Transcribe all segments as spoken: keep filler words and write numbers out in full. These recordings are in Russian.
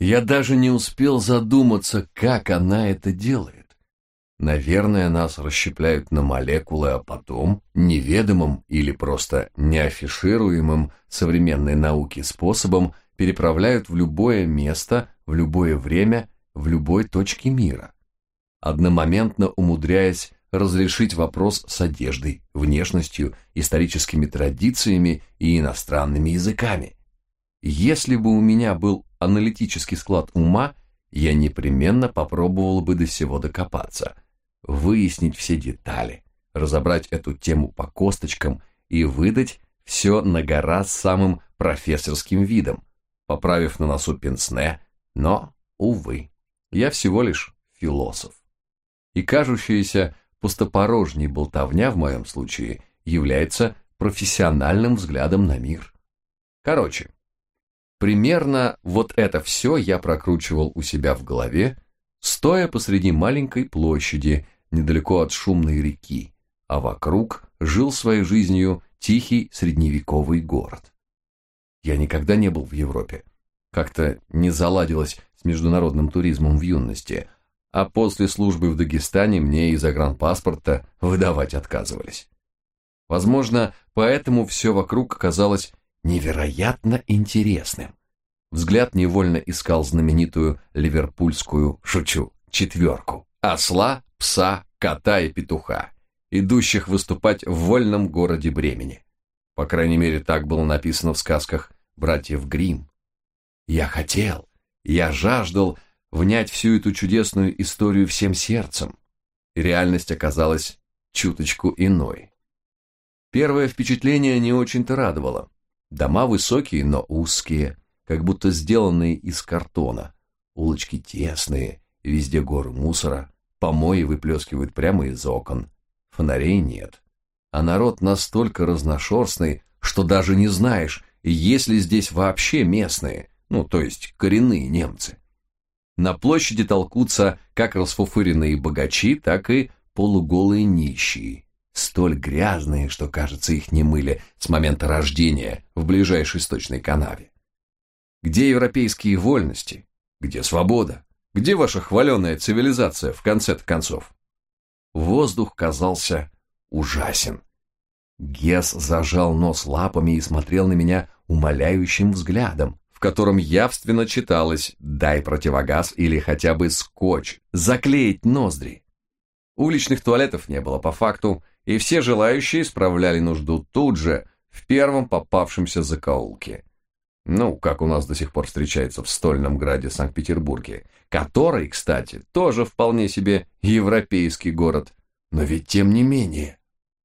Я даже не успел задуматься, как она это делает. Наверное, нас расщепляют на молекулы, а потом неведомым или просто неафишируемым современной науки способом переправляют в любое место, в любое время, в любой точке мира, одномоментно умудряясь разрешить вопрос с одеждой, внешностью, историческими традициями и иностранными языками. Если бы у меня был аналитический склад ума, я непременно попробовал бы до всего докопаться, выяснить все детали, разобрать эту тему по косточкам и выдать все на гора с самым профессорским видом, поправив на носу пенсне, но, увы, я всего лишь философ. И кажущаяся пустопорожней болтовня в моем случае является профессиональным взглядом на мир. Короче, примерно вот это все я прокручивал у себя в голове, стоя посреди маленькой площади, недалеко от шумной реки, а вокруг жил своей жизнью тихий средневековый город. Я никогда не был в Европе. Как-то не заладилось с международным туризмом в юности, а после службы в Дагестане мне и загранпаспорта выдавать отказывались. Возможно, поэтому все вокруг казалось невероятно интересным. Взгляд невольно искал знаменитую ливерпульскую, шучу, четверку: осла, пса, кота и петуха, идущих выступать в вольном городе Бремени. По крайней мере, так было написано в сказках братьев Гримм. Я хотел, я жаждал внять всю эту чудесную историю всем сердцем, и реальность оказалась чуточку иной. Первое впечатление не очень-то радовало. Дома высокие, но узкие, как будто сделанные из картона, улочки тесные, везде горы мусора, помои выплескивают прямо из окон, фонарей нет, а народ настолько разношерстный, что даже не знаешь, есть ли здесь вообще местные, ну, то есть коренные немцы. На площади толкутся как расфуфыренные богачи, так и полуголые нищие, столь грязные, что, кажется, их не мыли с момента рождения в ближайшей сточной канаве. Где европейские вольности? Где свобода? Где ваша хваленая цивилизация в конце-то концов? Воздух казался ужасен. Гесс зажал нос лапами и смотрел на меня умоляющим взглядом, в котором явственно читалось: дай противогаз или хотя бы скотч, заклеить ноздри. Уличных туалетов не было по факту, и все желающие справляли нужду тут же, в первом попавшемся закоулке. Ну, как у нас до сих пор встречается в стольном граде Санкт-Петербурге, который, кстати, тоже вполне себе европейский город, но ведь тем не менее.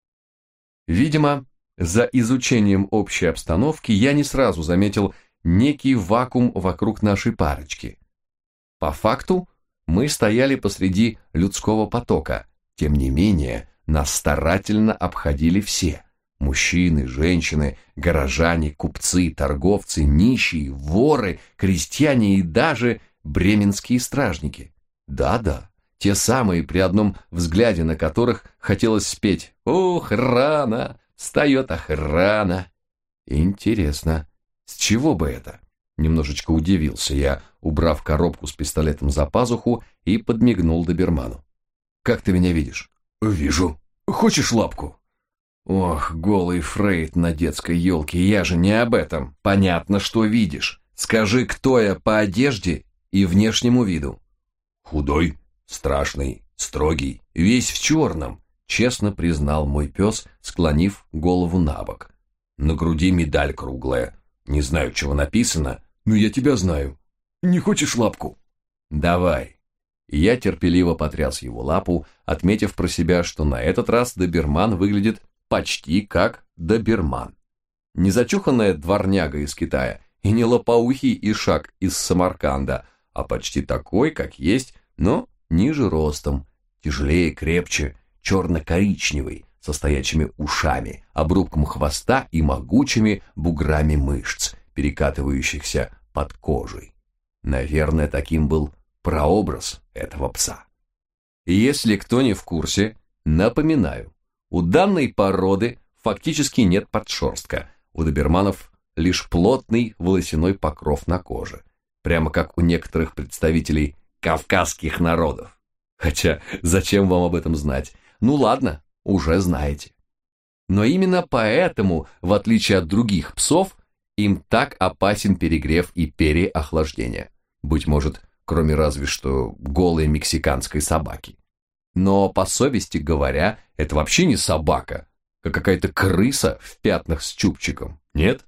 Видимо, за изучением общей обстановки я не сразу заметил некий вакуум вокруг нашей парочки. По факту мы стояли посреди людского потока, тем не менее нас старательно обходили все. Мужчины, женщины, горожане, купцы, торговцы, нищие, воры, крестьяне и даже бременские стражники. Да-да, те самые, при одном взгляде на которых хотелось спеть: «Ох, рано, встает охрана». Интересно, с чего бы это? Немножечко удивился я, убрав коробку с пистолетом за пазуху, и подмигнул доберману. «Как ты меня видишь?» «Вижу. Хочешь лапку?» «Ох, голый Фрейд на детской елке, я же не об этом. Понятно, что видишь. Скажи, кто я по одежде и внешнему виду?» «Худой, страшный, строгий, весь в черном», честно признал мой пес, склонив голову на бок. «На груди медаль круглая. Не знаю, чего написано, но я тебя знаю. Не хочешь лапку?» «Давай». Я терпеливо потряс его лапу, отметив про себя, что на этот раз доберман выглядит почти как доберман. Не зачуханная дворняга из Китая и не лопоухий ишак из Самарканда, а почти такой, как есть, но ниже ростом, тяжелее, крепче, черно-коричневый, со стоячими ушами, обрубком хвоста и могучими буграми мышц, перекатывающихся под кожей. Наверное, таким был прообраз этого пса. И если кто не в курсе, напоминаю, у данной породы фактически нет подшерстка, у доберманов лишь плотный волосяной покров на коже. прямо как у некоторых представителей кавказских народов. Хотя, зачем вам об этом знать? Ну ладно, уже знаете. Но именно поэтому, в отличие от других псов, им так опасен перегрев и переохлаждение. Быть может, кроме разве что голой мексиканской собаки. Но, по совести говоря, это вообще не собака, а какая-то крыса в пятнах с чубчиком, нет?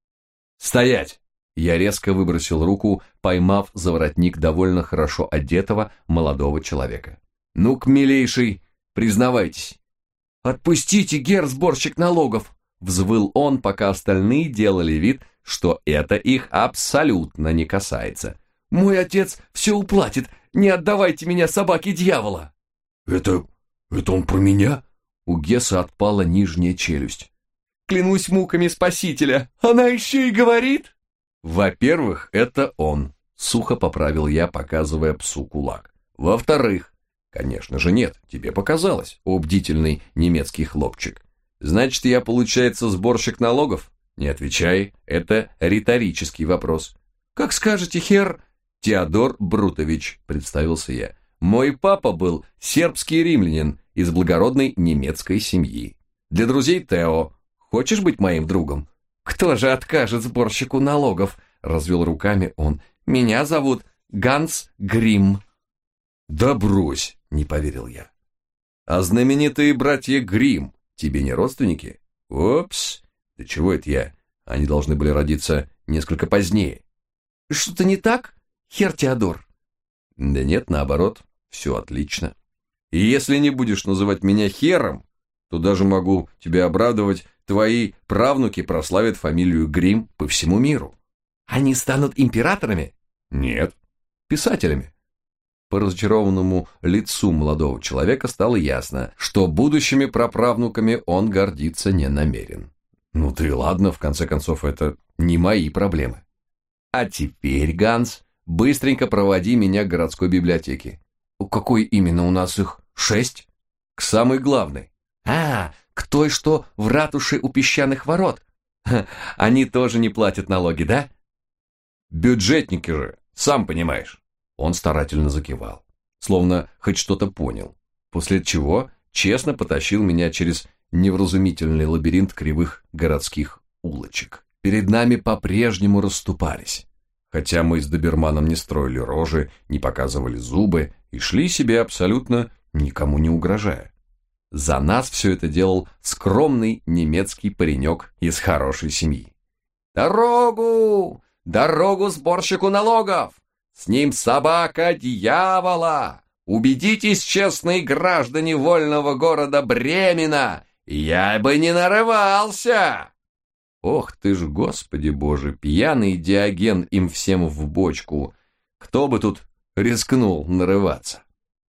«Стоять!» Я резко выбросил руку, поймав за воротник довольно хорошо одетого молодого человека. «Ну-ка, милейший, признавайтесь». «Отпустите, гер-сборщик налогов!» взвыл он, пока остальные делали вид, что это их абсолютно не касается. «Мой отец все уплатит, не отдавайте меня собаке дьявола!» «Это... это он про меня?» У Гесса отпала нижняя челюсть. «Клянусь муками Спасителя, она еще и говорит!» «Во-первых, это он», — сухо поправил я, показывая псу кулак. «Во-вторых, конечно же нет, тебе показалось, о бдительный немецкий хлопчик. Значит, я, получается, сборщик налогов? Не отвечай, это риторический вопрос». «Как скажете, хер...» «Теодор Брутович», — представился я. «Мой папа был сербский римлянин из благородной немецкой семьи. Для друзей Тео. Хочешь быть моим другом?» «Кто же откажет сборщику налогов?» — развел руками он. «Меня зовут Ганс Грим». «Да брось!» — не поверил я. «А знаменитые братья Грим тебе не родственники?» «Опс! Да чего это я? Они должны были родиться несколько позднее». «Что-то не так, хер Теодор?» «Да нет, наоборот, все отлично. И если не будешь называть меня хером, то даже могу тебя обрадовать, твои правнуки прославят фамилию Грим по всему миру». «Они станут императорами?» «Нет, писателями». По разочарованному лицу молодого человека стало ясно, что будущими праправнуками он гордиться не намерен. «Ну ты ладно, в конце концов, это не мои проблемы». «А теперь, Ганс, быстренько проводи меня к городской библиотеке». «Какой именно у нас их? Шесть?» «К самой главной». «А, к той, что в ратуше у песчаных ворот. Ха, они тоже не платят налоги, да?» «Бюджетники же, сам понимаешь». Он старательно закивал, словно хоть что-то понял, после чего честно потащил меня через невразумительный лабиринт кривых городских улочек. Перед нами по-прежнему расступались, хотя мы с доберманом не строили рожи, не показывали зубы и шли себе абсолютно никому не угрожая. За нас все это делал скромный немецкий паренек из хорошей семьи. «Дорогу! Дорогу сборщику налогов! С ним собака дьявола! Убедитесь, честные граждане вольного города Бремена! Я бы не нарывался!» Ох ты ж, Господи Боже, пьяный Диоген им всем в бочку! Кто бы тут рискнул нарываться?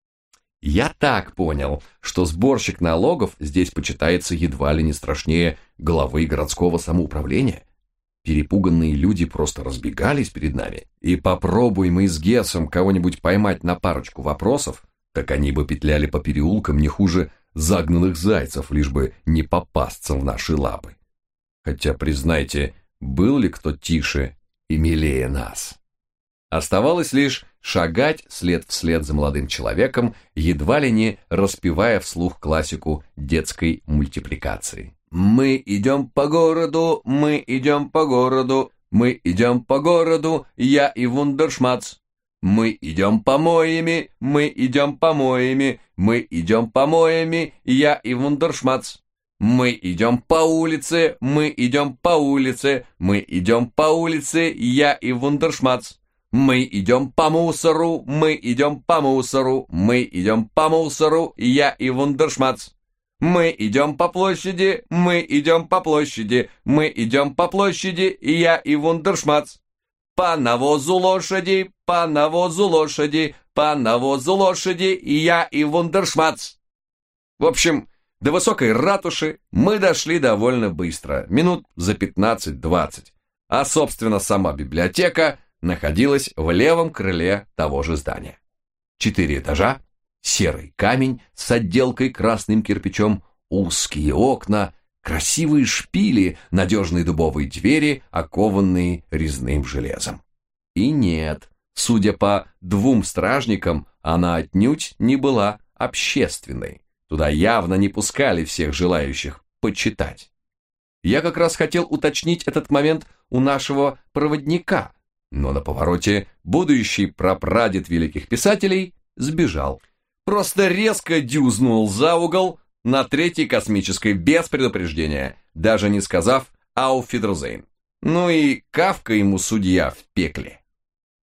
Я так понял, что сборщик налогов здесь почитается едва ли не страшнее главы городского самоуправления. Перепуганные люди просто разбегались перед нами, и попробуй мы с Гессом кого-нибудь поймать на парочку вопросов, так они бы петляли по переулкам не хуже загнанных зайцев, лишь бы не попасться в наши лапы. Хотя, признайте, был ли кто тише и милее нас? Оставалось лишь шагать след вслед за молодым человеком, едва ли не распевая вслух классику детской мультипликации. «Мы идем по городу, мы идем по городу, мы идем по городу, я и Вундершмац. Мы идем помоями, мы идем помоями, мы идем помоями, я и Вундершмац. Мы идем по улице, мы идем по улице, мы идем по улице, я и Вундершмац. Мы идем по мусору, мы идем по мусору, мы идем по мусору, я и Вундершмац. Мы идем по площади, мы идем по площади, мы идем по площади, я и Вундершмац. По навозу лошади, по навозу лошади, по навозу лошади, я и Вундершмац». В общем, до высокой ратуши мы дошли довольно быстро, минут за пятнадцать-двадцать, а, собственно, сама библиотека находилась в левом крыле того же здания. Четыре этажа, серый камень с отделкой красным кирпичом, узкие окна, красивые шпили, надежные дубовые двери, окованные резным железом. И нет, судя по двум стражникам, она отнюдь не была общественной. Туда явно не пускали всех желающих почитать. Я как раз хотел уточнить этот момент у нашего проводника, но на повороте будущий прапрадед великих писателей сбежал. Просто резко дюзнул за угол на третьей космической без предупреждения, даже не сказав «Ауф Видерзейн». Ну и Кафка ему судья в пекле.